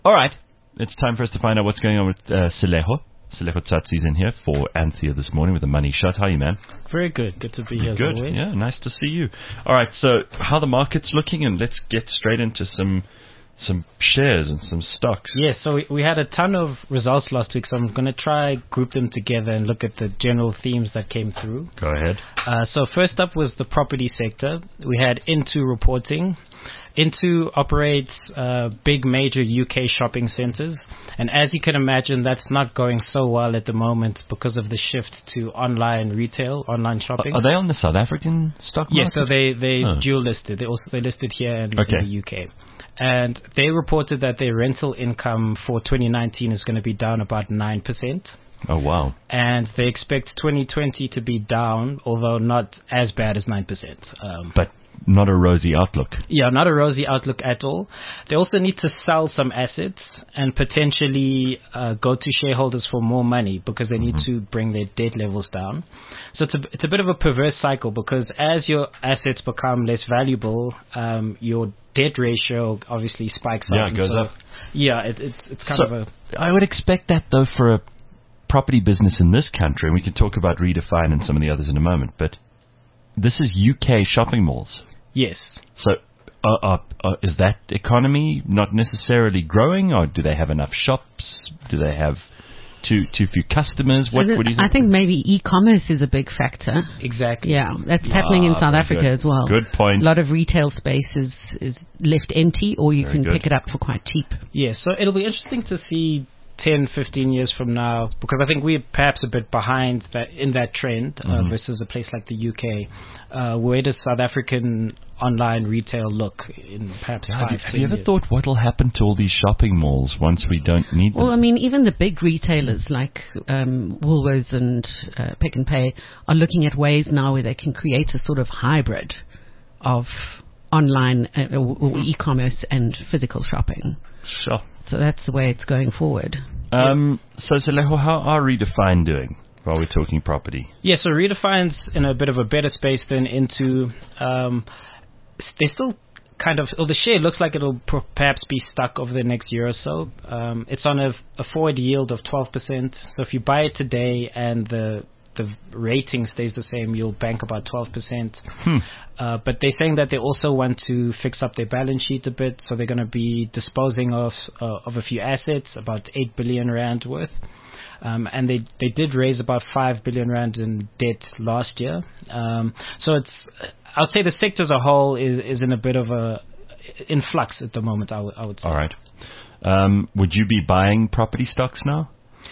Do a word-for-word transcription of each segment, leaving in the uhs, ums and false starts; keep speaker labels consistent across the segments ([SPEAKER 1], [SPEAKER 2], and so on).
[SPEAKER 1] All right. It's time for us to find out what's going on with uh, Seleho. Seleho Tsatsi in here for Anthea this morning with a money shot. How are you, man?
[SPEAKER 2] Very good. Good to be here as
[SPEAKER 1] Good.
[SPEAKER 2] always.
[SPEAKER 1] Yeah, nice to see you. All right, so how the market's looking, and let's get straight into some some shares and some stocks.
[SPEAKER 2] Yes, so we, we had a ton of results last week, so I'm going to try group them together and look at the general themes that came through.
[SPEAKER 1] Go ahead.
[SPEAKER 2] Uh, so first up was the property sector. We had Into reporting. Into operates uh, big major U K shopping centres, and as you can imagine, that's not going so well at the moment because of the shift to online retail, online shopping.
[SPEAKER 1] Are they on the South African stock market?
[SPEAKER 2] Yes, so they they
[SPEAKER 1] oh.
[SPEAKER 2] dual listed. They also they listed here in,
[SPEAKER 1] okay.
[SPEAKER 2] in the U K, and they reported that their rental income for twenty nineteen is going to be down about nine percent.
[SPEAKER 1] Oh wow!
[SPEAKER 2] And they expect twenty twenty to be down, although not as bad as nine percent. Um,
[SPEAKER 1] but not a rosy outlook.
[SPEAKER 2] Yeah, not a rosy outlook at all. They also need to sell some assets and potentially uh, go to shareholders for more money because they need mm-hmm. to bring their debt levels down. So it's a, it's a bit of a perverse cycle because as your assets become less valuable, um, your debt ratio obviously spikes
[SPEAKER 1] yeah,
[SPEAKER 2] up.
[SPEAKER 1] Yeah, it goes
[SPEAKER 2] so,
[SPEAKER 1] up.
[SPEAKER 2] Yeah, it, it, it's kind
[SPEAKER 1] so
[SPEAKER 2] of a...
[SPEAKER 1] I would expect that, though, for a property business in this country, and we can talk about Redefine and some of the others in a moment, but this is U K shopping malls.
[SPEAKER 2] Yes.
[SPEAKER 1] So uh, uh, uh, is that economy not necessarily growing, or do they have enough shops? Do they have too too few customers? What, what do you think?
[SPEAKER 3] I think maybe e-commerce is a big factor.
[SPEAKER 2] Exactly.
[SPEAKER 3] Yeah, that's
[SPEAKER 1] ah,
[SPEAKER 3] happening in South Africa
[SPEAKER 1] good.
[SPEAKER 3] as well.
[SPEAKER 1] Good point.
[SPEAKER 3] A lot of retail space is, is left empty, or you
[SPEAKER 1] very
[SPEAKER 3] can
[SPEAKER 1] good.
[SPEAKER 3] pick it up for quite cheap.
[SPEAKER 2] Yeah, so it'll be interesting to see ten, fifteen years from now, because I think we're perhaps a bit behind that in that trend uh,
[SPEAKER 1] mm-hmm.
[SPEAKER 2] versus a place like the U K. Uh, where does South African online retail look in perhaps
[SPEAKER 1] yeah,
[SPEAKER 2] five,
[SPEAKER 1] have,
[SPEAKER 2] ten
[SPEAKER 1] have you ever
[SPEAKER 2] years?
[SPEAKER 1] thought what will happen to all these shopping malls once we don't need them?
[SPEAKER 3] Well, I mean, even the big retailers like um, Woolworths and uh, Pick n Pay are looking at ways now where they can create a sort of hybrid of online uh, or, or e-commerce and physical shopping.
[SPEAKER 1] Sure.
[SPEAKER 3] So that's the way it's going forward.
[SPEAKER 1] Um, so, Seleho, how are Redefine doing while we're talking property?
[SPEAKER 2] Yeah, so Redefine's in a bit of a better space than Into. Um, they still kind of, well, the share looks like it'll per- perhaps be stuck over the next year or so. Um, it's on a, a forward yield of twelve percent. So if you buy it today and the the rating stays the same, you'll bank about twelve percent.
[SPEAKER 1] Hmm.
[SPEAKER 2] Uh, but they're saying that they also want to fix up their balance sheet a bit, so they're going to be disposing of uh, of a few assets, about eight billion rand worth. Um, and they they did raise about five billion rand in debt last year. Um, so it's, I would say the sector as a whole is is in a bit of a in flux at the moment. I, w- I would say.
[SPEAKER 1] All right. Um, would you be buying property stocks now?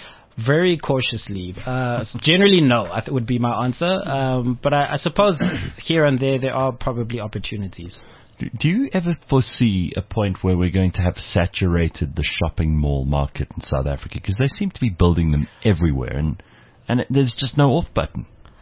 [SPEAKER 2] Very cautiously. Uh, generally, no, I th- would be my answer. Um, but I, I suppose here and there, there are probably opportunities.
[SPEAKER 1] Do, do you ever foresee a point where we're going to have saturated the shopping mall market in South Africa? Because they seem to be building them everywhere, and, and it, there's just no off button.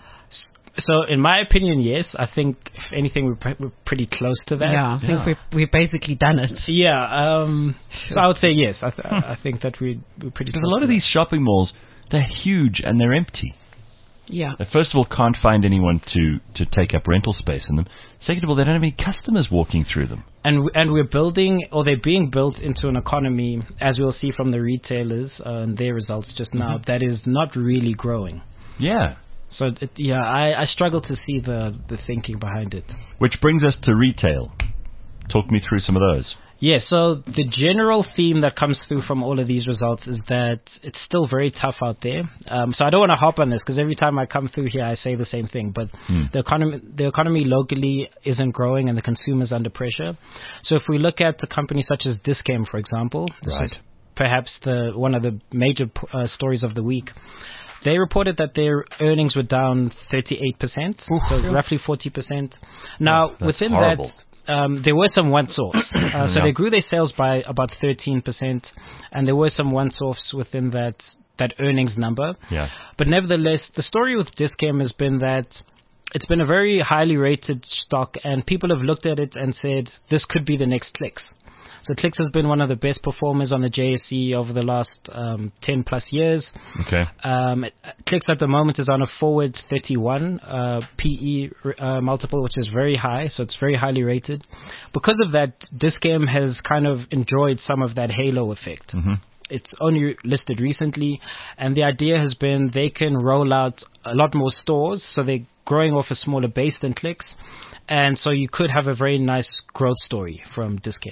[SPEAKER 2] So, in my opinion, yes. I think, if anything, we're, pre- we're pretty close to that.
[SPEAKER 3] Yeah, I think
[SPEAKER 1] Yeah.
[SPEAKER 3] we've, we've basically done it.
[SPEAKER 2] Yeah. Um, sure. So I would say yes. I, th- I think that we, we're pretty close
[SPEAKER 1] Because a lot
[SPEAKER 2] to
[SPEAKER 1] of
[SPEAKER 2] that.
[SPEAKER 1] these shopping malls, they're huge and they're empty.
[SPEAKER 3] Yeah.
[SPEAKER 1] They first of all, can't find anyone to, to take up rental space in them. Second of all, they don't have any customers walking through them.
[SPEAKER 2] And w- and we're building, or they're being built into an economy, as we'll see from the retailers uh, and their results just now,
[SPEAKER 1] Mm-hmm.
[SPEAKER 2] that is not really growing.
[SPEAKER 1] Yeah.
[SPEAKER 2] So, it, yeah, I, I struggle to see the, the thinking behind it.
[SPEAKER 1] Which brings us to retail. Talk me through some of those.
[SPEAKER 2] Yeah, so the general theme that comes through from all of these results is that it's still very tough out there. Um, so I don't want to hop on this because every time I come through here, I say the same thing. But
[SPEAKER 1] Hmm.
[SPEAKER 2] the economy, the economy locally isn't growing, and the consumer's under pressure. So if we look at a company such as Dis-Chem, for example, this
[SPEAKER 1] Right.
[SPEAKER 2] is perhaps the one of the major uh, stories of the week. They reported that their earnings were down thirty-eight percent, so roughly forty percent. Now,
[SPEAKER 1] That's
[SPEAKER 2] within
[SPEAKER 1] horrible.
[SPEAKER 2] that, um, there were some one-offs. Uh, so
[SPEAKER 1] Yeah.
[SPEAKER 2] they grew their sales by about thirteen percent, and there were some one-offs within that, that earnings number.
[SPEAKER 1] Yeah.
[SPEAKER 2] But nevertheless, the story with Dis-Chem has been that it's been a very highly rated stock, and people have looked at it and said, this could be the next Clicks. So Clicks has been one of the best performers on the J S E over the last um, ten plus years.
[SPEAKER 1] Okay.
[SPEAKER 2] Um, Clicks at the moment is on a forward thirty-one uh, P E uh, multiple, which is very high, so it's very highly rated. Because of that, Dis-Chem has kind of enjoyed some of that halo effect.
[SPEAKER 1] Mm-hmm.
[SPEAKER 2] It's only listed recently, and the idea has been they can roll out a lot more stores, so they're growing off a smaller base than Clicks, and so you could have a very nice growth story from Dis-Chem.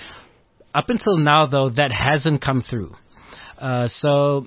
[SPEAKER 2] Up until now, though, that hasn't come through. Uh, so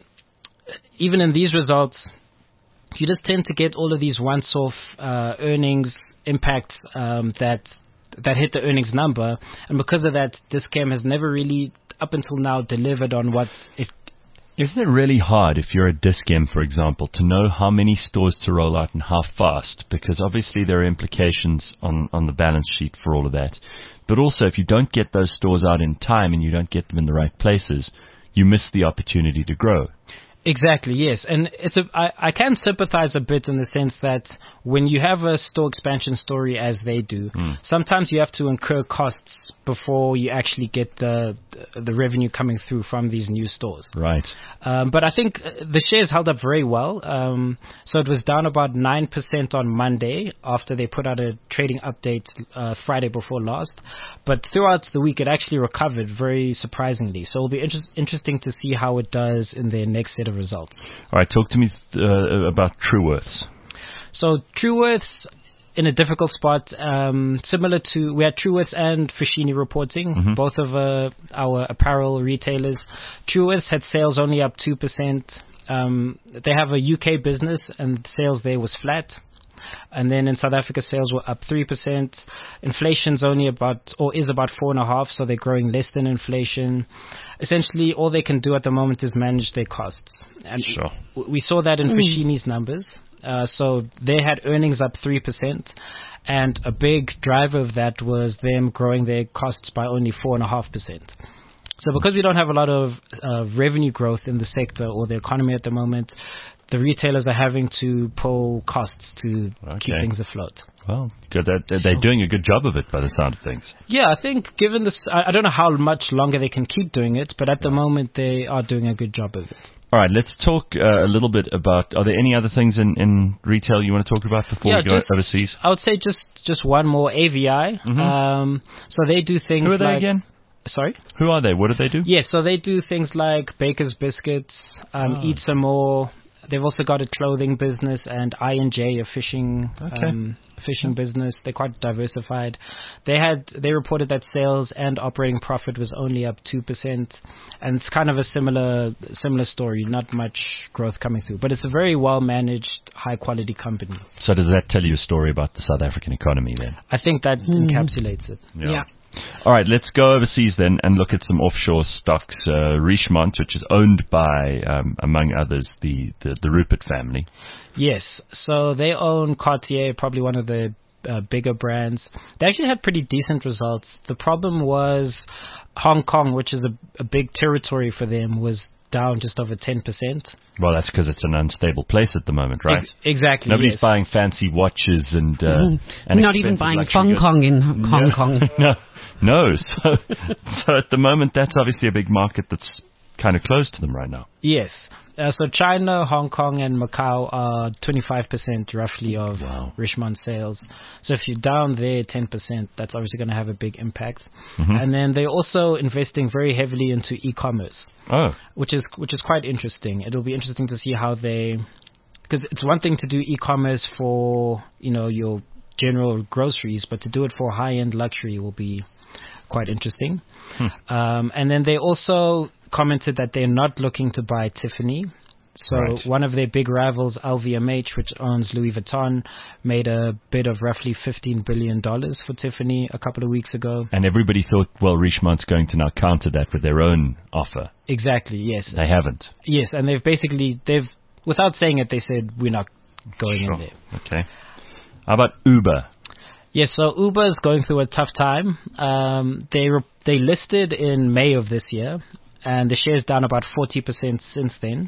[SPEAKER 2] even in these results, you just tend to get all of these once-off uh, earnings impacts um, that that hit the earnings number, and because of that, Dis-Chem has never really, up until now, delivered on what it.
[SPEAKER 1] Isn't it really hard if you're a Dis-Chem, for example, to know how many stores to roll out and how fast? Because obviously there are implications on, on the balance sheet for all of that. But also, if you don't get those stores out in time and you don't get them in the right places, you miss the opportunity to grow.
[SPEAKER 2] Exactly, yes. And it's a, I, I can sympathize a bit in the sense that when you have a store expansion story as they do, mm. sometimes you have to incur costs before you actually get the the revenue coming through from these new stores.
[SPEAKER 1] Right.
[SPEAKER 2] Um, but I think the shares held up very well. Um, so it was down about nine percent on Monday after they put out a trading update uh, Friday before last. But throughout the week, it actually recovered very surprisingly. So it'll be inter- interesting to see how it does in their next set of results.
[SPEAKER 1] All right, talk to me uh, about Truworths.
[SPEAKER 2] So Truworths in a difficult spot, um, similar to, we had Truworths and Foschini reporting, mm-hmm. both of uh, our apparel retailers. Truworths had sales only up two percent. Um, they have a U K business and sales there was flat. And then in South Africa, sales were up three percent. Inflation's only about, or is about four and a half, so they're growing less than inflation. Essentially, all they can do at the moment is manage their costs. And
[SPEAKER 1] sure.
[SPEAKER 2] we saw that in mm. Foschini's numbers. Uh, so they had earnings up three percent. And a big driver of that was them growing their costs by only four point five percent. So because we don't have a lot of uh, revenue growth in the sector or the economy at the moment, the retailers are having to pull costs to okay. keep things afloat.
[SPEAKER 1] Well, good. They're, they're doing a good job of it by the sound of things.
[SPEAKER 2] Yeah, I think given this, I don't know how much longer they can keep doing it, but at the moment they are doing a good job of it.
[SPEAKER 1] All right, let's talk uh, a little bit about, are there any other things in, in retail you want to talk about before
[SPEAKER 2] yeah,
[SPEAKER 1] we go
[SPEAKER 2] just,
[SPEAKER 1] overseas?
[SPEAKER 2] I would say just, just one more, A V I. Mm-hmm. Um, so they do things like...
[SPEAKER 1] Who are they
[SPEAKER 2] like,
[SPEAKER 1] again?
[SPEAKER 2] Sorry?
[SPEAKER 1] Who are they? What do they do?
[SPEAKER 2] Yes, yeah, so they do things like Baker's Biscuits, um, oh. Eat Some More. They've also got a clothing business and I and J, a fishing okay. um, fishing okay. business. They're quite diversified. They had they reported that sales and operating profit was only up two percent, and it's kind of a similar similar story. Not much growth coming through, but it's a very well managed, high quality company.
[SPEAKER 1] So does that tell you a story about the South African economy then?
[SPEAKER 2] I think that mm. encapsulates it.
[SPEAKER 1] Yeah.
[SPEAKER 3] yeah.
[SPEAKER 1] All right, let's go overseas then and look at some offshore stocks. Uh, Richemont, which is owned by, um, among others, the, the, the Rupert family.
[SPEAKER 2] Yes, so they own Cartier, probably one of the uh, bigger brands. They actually had pretty decent results. The problem was Hong Kong, which is a, a big territory for them, was down just over ten percent.
[SPEAKER 1] Well, that's because it's an unstable place at the moment, right?
[SPEAKER 2] Ex- exactly.
[SPEAKER 1] Nobody's
[SPEAKER 2] yes.
[SPEAKER 1] buying fancy watches and, uh,
[SPEAKER 3] mm.
[SPEAKER 1] and
[SPEAKER 3] not even buying Hong Kong in Hong
[SPEAKER 1] no,
[SPEAKER 3] Kong.
[SPEAKER 1] No, no. So, so at the moment, that's obviously a big market that's kind of close to them right now.
[SPEAKER 2] Yes. Uh, so China, Hong Kong, and Macau are twenty-five percent roughly of wow. Richemont sales. So if you're down there ten percent, that's obviously going to have a big impact. Mm-hmm. And then they're also investing very heavily into e-commerce,
[SPEAKER 1] oh.
[SPEAKER 2] which is which is quite interesting. It'll be interesting to see how they, because it's one thing to do e-commerce for, you know, your general groceries, but to do it for high-end luxury will be quite interesting. Hmm. Um, and then they also commented that they're not looking to buy Tiffany. So right. one of their big rivals, L V M H, which owns Louis Vuitton, made a bid of roughly fifteen billion dollars for Tiffany a couple of weeks ago.
[SPEAKER 1] And everybody thought, well, Richemont's going to now counter that with their own offer.
[SPEAKER 2] Exactly, yes.
[SPEAKER 1] They haven't.
[SPEAKER 2] Yes, and they've basically, they've, without saying it, they said, we're not going
[SPEAKER 1] sure.
[SPEAKER 2] in there.
[SPEAKER 1] Okay. How about Uber?
[SPEAKER 2] Yes, so Uber is going through a tough time. Um, they re- they listed in May of this year, and the share's down about forty percent since then.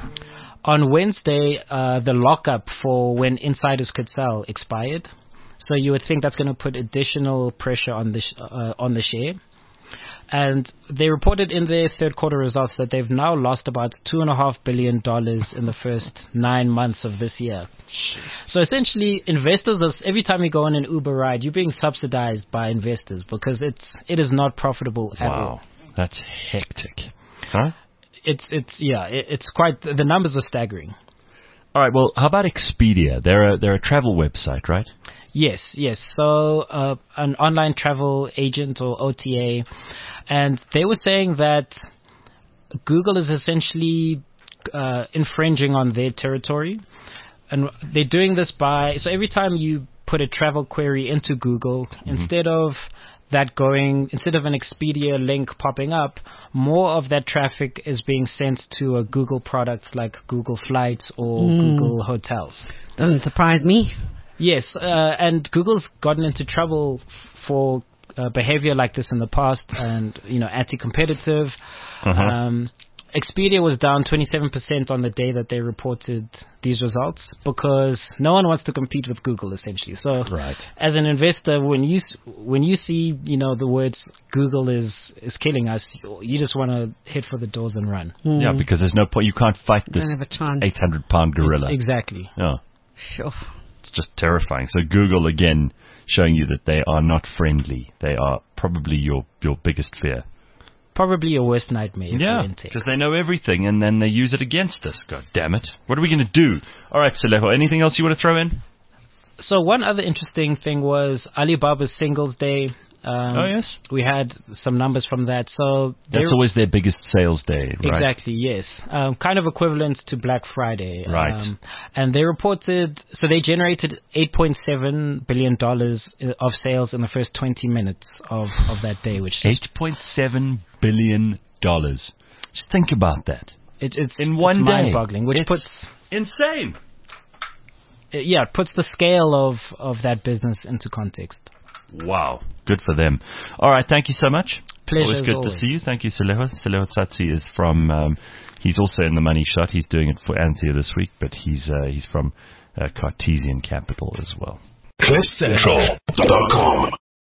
[SPEAKER 2] On Wednesday, uh, the lockup for when insiders could sell expired, so you would think that's going to put additional pressure on the sh- uh, on the share. And they reported in their third quarter results that they've now lost about two and a half billion dollars in the first nine months of this year.
[SPEAKER 1] Jeez.
[SPEAKER 2] So essentially, investors, every time you go on an Uber ride, you're being subsidized by investors because it's it is not profitable at
[SPEAKER 1] Wow.
[SPEAKER 2] all.
[SPEAKER 1] That's hectic. Huh?
[SPEAKER 2] It's it's yeah, it, it's quite the numbers are staggering.
[SPEAKER 1] All right. Well, how about Expedia? They're a, they're a travel website, right?
[SPEAKER 2] Yes, yes. So uh, an online travel agent or O T A, and they were saying that Google is essentially uh, infringing on their territory, and they're doing this by so every time you put a travel query into Google, mm-hmm. instead of that going, instead of an Expedia link popping up, more of that traffic is being sent to a Google product like Google Flights or mm. Google Hotels.
[SPEAKER 3] Doesn't surprise me.
[SPEAKER 2] Yes, uh, and Google's gotten into trouble f- for uh, behavior like this in the past, and you know, anti-competitive.
[SPEAKER 1] Uh-huh.
[SPEAKER 2] Um, Expedia was down twenty-seven percent on the day that they reported these results because no one wants to compete with Google, essentially. So,
[SPEAKER 1] right.
[SPEAKER 2] as an investor, when you when you see you know the words Google is is killing us, you just want to head for the doors and run.
[SPEAKER 1] Mm. Yeah, because there's no point. You can't fight this eight hundred pound gorilla.
[SPEAKER 2] Exactly.
[SPEAKER 1] Yeah.
[SPEAKER 3] Sure.
[SPEAKER 1] It's just terrifying. So Google, again, showing you that they are not friendly. They are probably your, your biggest fear.
[SPEAKER 2] Probably your worst nightmare. If
[SPEAKER 1] yeah, because they know everything and then they use it against us. God damn it. What are we going to do? All right, Seleho, anything else you want to throw in?
[SPEAKER 2] So one other interesting thing was Alibaba's Singles Day. Um,
[SPEAKER 1] oh, yes.
[SPEAKER 2] We had some numbers from that. So
[SPEAKER 1] That's always their biggest sales day, right?
[SPEAKER 2] Exactly, yes. Um, kind of equivalent to Black Friday.
[SPEAKER 1] Right.
[SPEAKER 2] Um, and they reported, so they generated eight point seven billion dollars of sales in the first twenty minutes of, of that day, which is
[SPEAKER 1] eight point seven billion dollars. Just think about that.
[SPEAKER 2] It, it's
[SPEAKER 1] in one
[SPEAKER 2] it's
[SPEAKER 1] day.
[SPEAKER 2] mind-boggling, which
[SPEAKER 1] it's
[SPEAKER 2] puts
[SPEAKER 1] insane.
[SPEAKER 2] It, yeah, it puts the scale of, of that business into context.
[SPEAKER 1] Wow. Good for them. All right. Thank you so much.
[SPEAKER 2] Pleasure.
[SPEAKER 1] Always good
[SPEAKER 2] always.
[SPEAKER 1] to see you. Thank you, Seleho. Seleho Tsatsi is from, um, he's also in the Money Shot. He's doing it for Anthea this week, but he's, uh, he's from uh, Cartesian Capital as well.
[SPEAKER 4] cliff central dot com